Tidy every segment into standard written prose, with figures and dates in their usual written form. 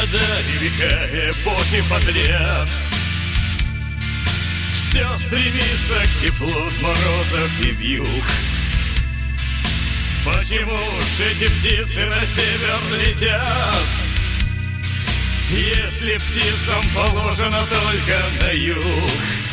года и века эпохи подряд все стремится к теплу от морозов и вьюг. Почему ж эти птицы на север летят, если птицам положено только на юг?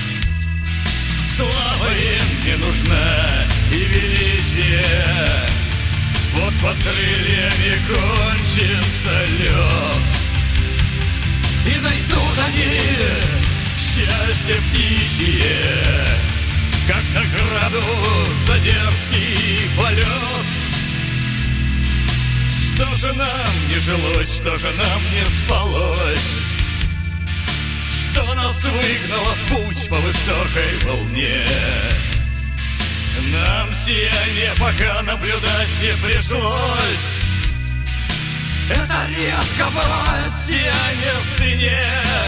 Слава им не нужна и величие, вот под крыльями кончится лед, и найдут они счастье птичье, как награду за дерзкий полет. Что же нам не жилось, что же нам не спалось, что нас выгнало в путь по высокой волне? Нам сияние пока наблюдать не пришлось. Это редко бывает сияние в цене.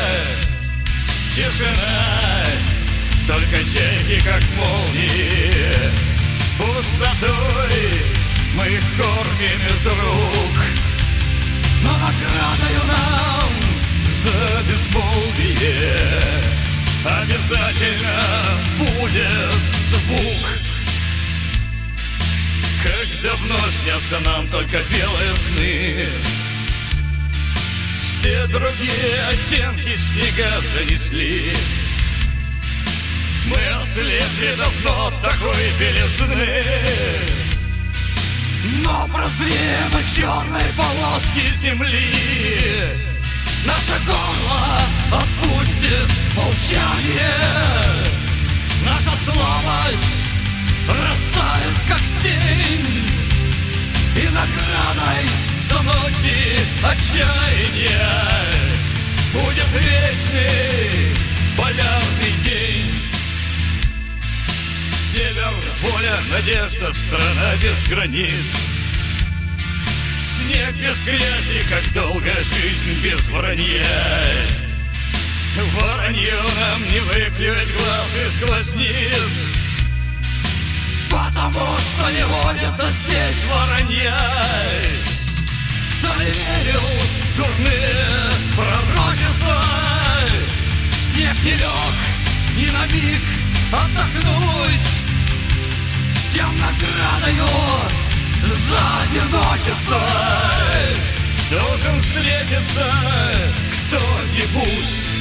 Тишина, только чайки как молнии, пустотой мы их кормим из рук. Но наградою нам за безмолвие обязательно будет звук. Как давно снятся нам только белые сны, все другие оттенки снега занесли. Мы ослепли давно от такой белизны, но прозреем из черной полоски земли. Наше горло отпустит молчание, наша слабость растает как тень, и наградой за ночи отчаяния будет вечный полярный день. Север, воля, надежда, страна без границ. Снег без грязи, как долгая жизнь без вранья. Воронье нам не выклюет глаз из глазниц, потому что не водится здесь воронья. Кто не верил в дурные пророчества, снег не лег ни на миг отдохнуть, тем наградою за одиночество должен встретиться кто-нибудь.